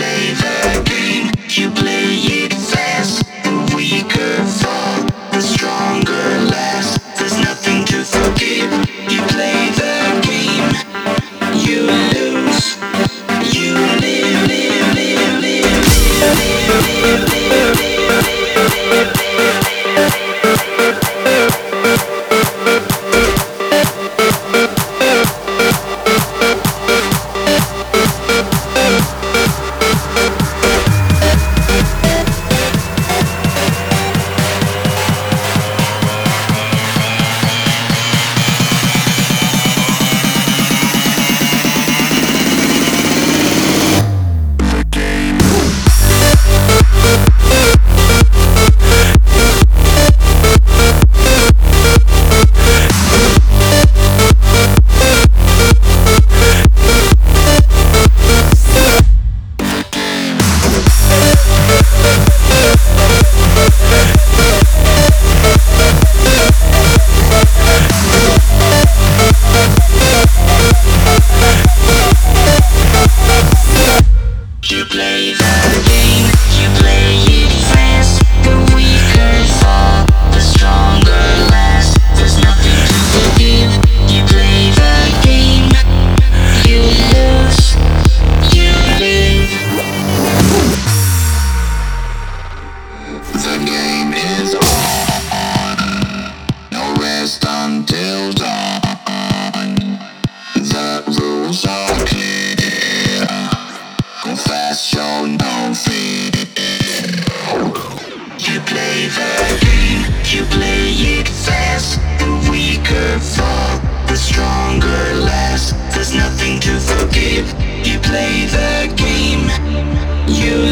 play the game, you play it fast. The weaker fall, the stronger last. There's nothing to forgive. You play the game, you lose. You live, live, live, live, live, live, live, live, live. Until dawn, the rules are clear. Go fast, show no fear. You play the game, you play it fast. The weaker fall, the stronger last. There's nothing to forgive. You play the game, you